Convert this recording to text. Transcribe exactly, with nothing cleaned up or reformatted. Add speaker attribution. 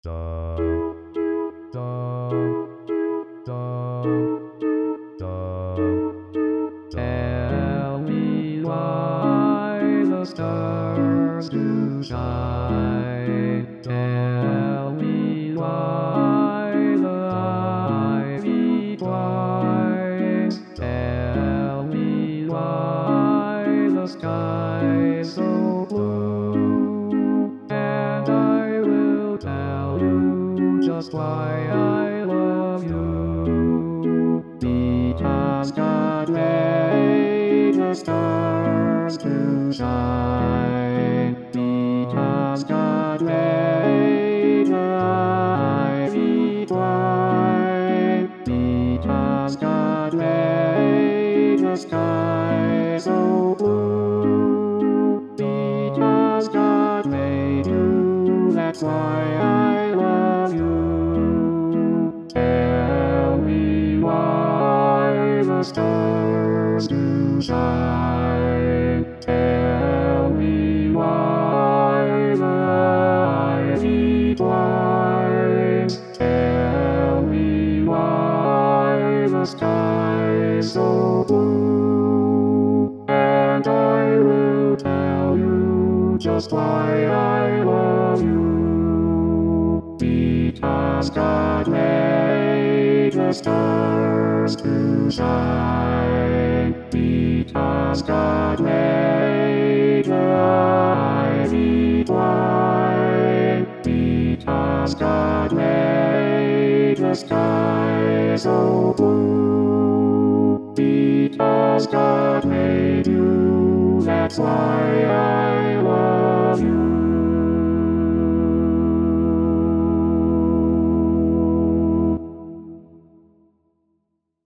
Speaker 1: Da, da, da, da. Tell me why the stars do shine. Tell me why the ivy twines. Tell me why the sky's so blue. And I will tell you just why I love you. Because God made the stars to shine. Because God made the ivy twine. Because God made the sky so blue. Because God made you, that's why I love you. Tell me why the stars do shine. Tell me why the ivy twines. Tell me why the sky is so blue. And I will tell you just why I love you. Because God made the stars to shine. Because God made the ivy twine. Because God made the sky so blue. Because God made you, that's why I